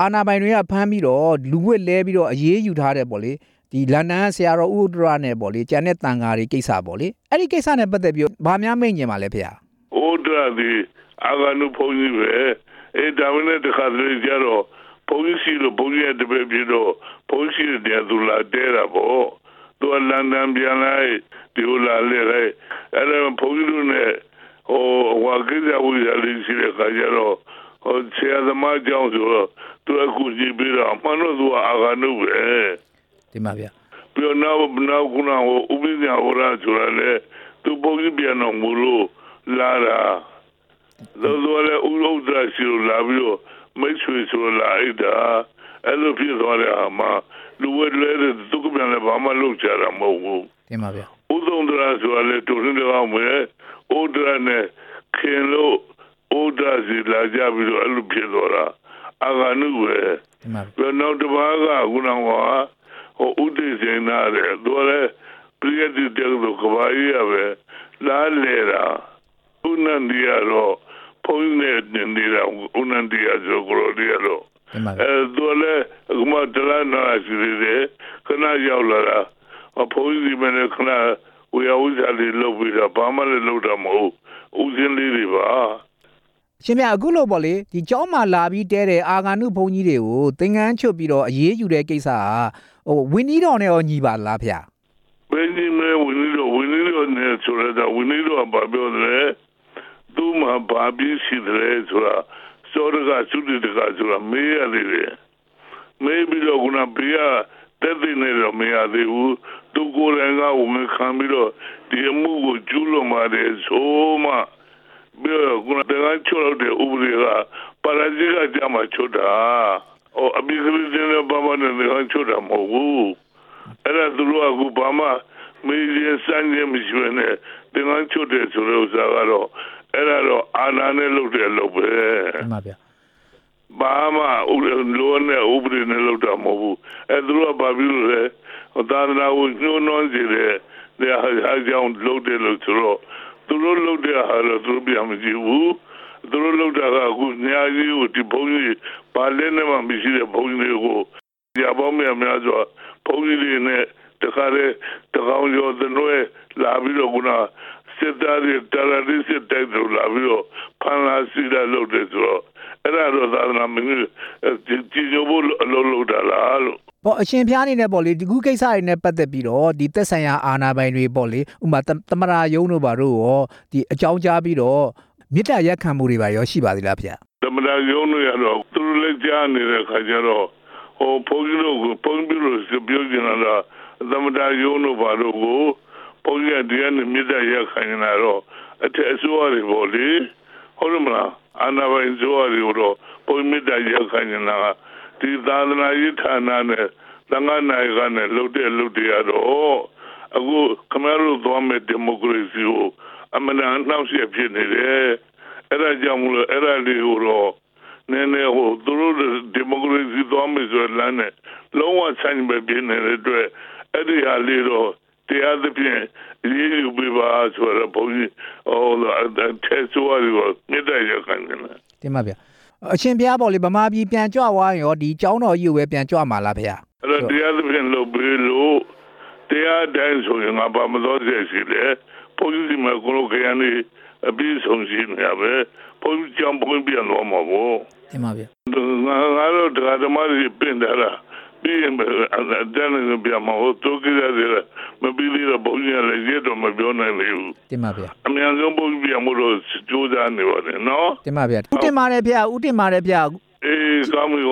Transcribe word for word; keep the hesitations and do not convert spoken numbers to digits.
အာဏာပိုင်တွေကဖမ်းပြီးတော့လူဝက်လဲပြီးတော့အေးအေးယူထားတယ်ပေါ့လေဒီလန်ဒန်ဆရာတော်ဥဒရနဲ့ပေါ့လေကျန်တဲ့တန်ဃာတွေကိစ္စပေါ့လေအဲ့ဒီကိစ္စနဲ့ပတ်သက်ပြီးဘာများမိန့်ညင်ပါလဲဖေ။ဥဒရဒီအာဂနုဘုန်းကြီးပဲအဲဒါမနဲ့တခါတည်းကြတော့ဘုန်းကြီးစီလို့ဘုန်းကြီးရဲ့တပည့်ပြီးတော့ဘုန်းကြီးတဲ့သူလာတဲတာပေါ့သူကလန်ဒန်ပြန်လိုက်ဒီလိုလာလေအဲ့ဒါဘုန်းကြီးတို့နဲ့ဟိုဝါကိစ္စဝိဇ္ဇာလေးရှိတဲ့ခါကျတော့ဟိုဆရာသမားကြောင့်ဆိုတော့သူအခုကြည့်ပြီးတော့အမှန်တော့သူကအာဂနုပဲဒီမှာဗျပြီးတော့နောက်နောက်ခုနကဥပ္ပဇ္ဇာဟောရဆိုတာလေသူဘုန်းကြီးပြန်တော်မူလို့လာတာသောသောလေဥရုဒ္ဒရာရှိလို့လာပြီးတော့မိတ်ဆွေဆိုလာအိတာအဲ့လိုဖြစ်သွားတဲ့အာမလူဝဲလဲတဲ့သူကပြန်လည်းဘာမှလုပ်ကြတာမဟုတ်ဘူးတင်ပါဗျဥဒုံဒရာဆိုတာလေတူရင်းတော်မယ်ဥဒရာနဲ့ခင်လို့ဥဒရာစီလာကြပြီးတော့အဲ့လိုဖြစ်သွားတာအာဂနုပဲတင်ပါဗျနောက်တစ်ပါးကခုနကဟိုဥဒိစေနာတဲ့သူလည်းပြည့်တဲ့တဲ့ကဘာကြီးရပဲလာလေတာဥနန္ဒီရတော့ဖုန်းနဲ့နေတာဥနန္ဒီရဆိုကြလို့ရတော့အဲသူလည်းအခုမှတလားနာရှိတယ်ခဏရောက်လာတာဖုန်းကြီးမနဲ့ခဏဝေယဝိဇ္ဇာလေးလုပ်ပြီးတော့ဘာမှလည်းလုပ်တာမဟုတ်ဦးစင်းလေးတွေပါရှင်မြအခုလို့ပေါ့လေဒီကျောင်းမှာလာပြီးတဲတဲ့အာဂန္ဓုဘုန်းကြီးတွေကိုသင်္ကန်းချွတ်ပြီးတော့အေးအေးယူတဲ့ကိစ္စကဟိုဝင်းကြီးတော်နဲ့ရောညီပါလားဗျာဝင်းကြီးမဲဝင်းကြီးတော်ဝင်းကြီးတော်နဲ့ဆိုတော့ဝင်းကြီးတော်ကဘာပြောလဲသူ့မှာဘာပြီးရှိတယ်ဆိုတာစောရကသုတိတကဆိုတာမေးရတယ်လေမေးပြီးတော့ခုနဘေးကတက်သိနေတော့မရသေးဘူးသူကိုယ်တိုင်ကဝင်ခံပြီးတော့ဒီအမှုကိုကျူးလွန်ပါတယ်ဆိုမှပြီးတော့ခုနတကယ်ချောတဲ့ဥပဒေကပါရာဇိကကြမှာချွတ်တာဟိုအပိကရိတဲ့ဘာမှနဲ့ချွတ်တာမဟုတ်ဘူးအဲ့ဒါသူတို့ကအခုဘာမှမေးရစမ်းရမရှိဘဲနဲ့တင်ကန်းချွတ်တယ်ဆိုတဲ့ဥစ္စာကတော့အဲ့ဒါတော့အာဏာနဲ့လုပ်တယ်လို့ပဲမှန်ပါဗျာဘာမှလိုနဲ့ဥပဒေနဲ့လုပ်တာမဟုတ်ဘူးအဲ့သူတို့ကဘာဖြစ်လို့လဲသာသနာ့ကိုညှိုးနှောစီတယ်ဒါအကြောင်းလုပ်တယ်လို့ဆိုတော့သူတို့လုပ်တဲ့ဟာတော့သူတို့ပြန်မကြည့်ဘူးသူတို့လုပ်တာကအခုညာကြီးကိုဒီဘုန်းကြီးဘာလဲနဲ့မှမရှိတဲ့ဘုန်းကြီးတွေကိုကြာပေါင်းများများဆိုဘုန်းကြီးတွေနဲ့တခါလေတကောင်ကျော်သနွဲလာပြီးတော့ခုနစစ်သားတွေတာရတိစစ်တိုက်လို့လာပြီးတော့ဖန်လာစီတာလုပ်တယ်ဆိုတော့အဲ့ဒါတော့သာသနာ့မင်းကြီးညို့ဖို့အလုပ်လုပ်တာလားလို့ပေါ့အရှင်ဖျားနေနဲ့ပေါ့လေဒီခုကိစ္စတွေနဲ့ပတ်သက်ပြီးတော့ဒီသက်ဆိုင်ရာအာဏာပိုင်တွေပေါ့လေဥပမာသမရာယုံတို့ဘာတို့ရောဒီအကြောင်းကြားပြီးတော့မေတ္တာရက်ခံမှုတွေပါရောရှိပါသေးလားဗျာသမရာယုံတို့ရတော့သူတို့လည်းကြားနေတဲ့ခါကျတော့ဟိုဘုန်းကြီးတို့ကဘုန်းကြီးတို့ပြောကြတာသမရာယုံတို့ဘာတို့ကိုဘုန်းကြီးကတရားနဲ့မေတ္တာရက်ခံနေတာတော့အထက်အစိုးရတွေပေါ့လေဟုတ်တယ်မလားအာဏာပိုင်စိုးရတွေတော့ဘုန်းကြီးမေတ္တာရက်ခံနေတာဒီသာသနာရေးဌာနနဲ့သံဃာနိုင်ကနဲ့လှုပ်တဲ့လှုပ်တရားတော့အခုခမရတို့သွားမဲ့ဒီမိုကရေစီကိုအမှန်တန်နှောက်ယှက်ဖြစ်နေတယ်အဲ့ဒါကြောင့်မလို့အဲ့ဒါလေးကိုတော့နည်းနည်းဟိုသူတို့ဒီမိုကရေစီသွားမယ်ဆိုတဲ့လမ်းနဲ့လုံးဝဆိုင်ပဲပြနေတဲ့အတွက်အဲ့ဒီဟာလေးတော့တရားသဖြင့်ရေးယူပေးပါဆိုတော့ဘုန်းကြီးဟိုတဲဆိုရတော့မြတ်တရားခံနေတယ်တင်ပါဗျာအရှင်ဘုရားပေါ့လေဗမာပြည်ပြန်ကြွသွားရောဒီကျောင်းတော်ကြီးကိုပဲပြန်ကြွမှာလားဗျာအဲ့တော့တရားသဖြင့်လုပ်ပြီးလို့တရားတိုင်းဆိုရင်ငါဘာမလို့စေရှိတယ်ဘုန်းကြီးဒီမှာကိုလိုခရမ်းလေးအပြည့်စုံရှိနေရပဲဘုန်းကြီးကျောင်းဘုန်းပြန်တော့မှာပေါ့တင်ပါဗျာငါငါတို့တရားဓမ္မတွေပြင်တယ်လားပြီးရင်အတန်းနဲ့ပြန်မှာဟိုတိုးကြရတယ်မပြီးသေးတော့ဘုန်းကြီးလည်းရတော့မပြောနိုင်လေဘူးတင်ပါဗျာအများဆုံးဘုန်းကြီးပြန်မို့လို့ကြိုးစားနေပါတယ်နော်တင်ပါဗျာဦးတင်ပါတယ်ဗျာဦးတင်ပါတယ်ဗျာအေးကောင်းပြီ